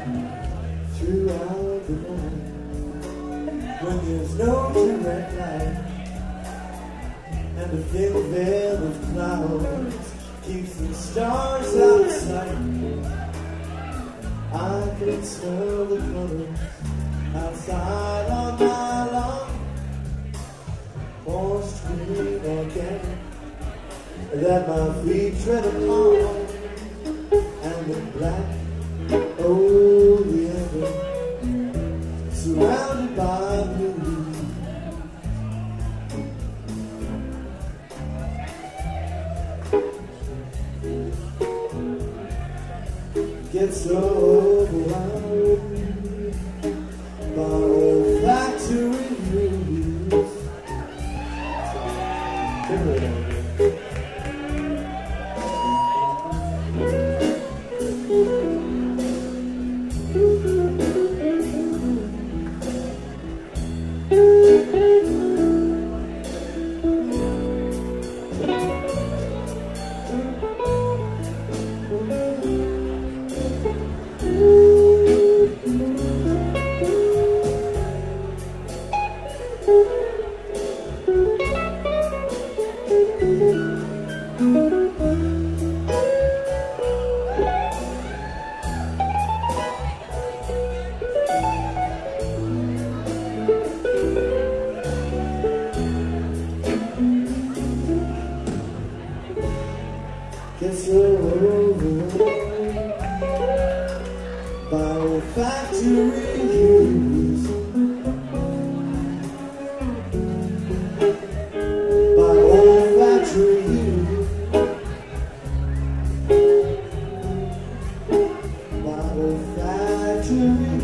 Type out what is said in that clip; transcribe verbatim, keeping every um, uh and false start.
throughout the night. When there's no direct light and the thin veil of clouds keeps the stars out of sight, I can smell the colors outside on my lawn, forest green organic that my feet tread upon, and the black oleander surrounded by blue. Get so overwhelmed by old factory news. Get so overwhelmed by old factory news, by old factory news, by old factory news.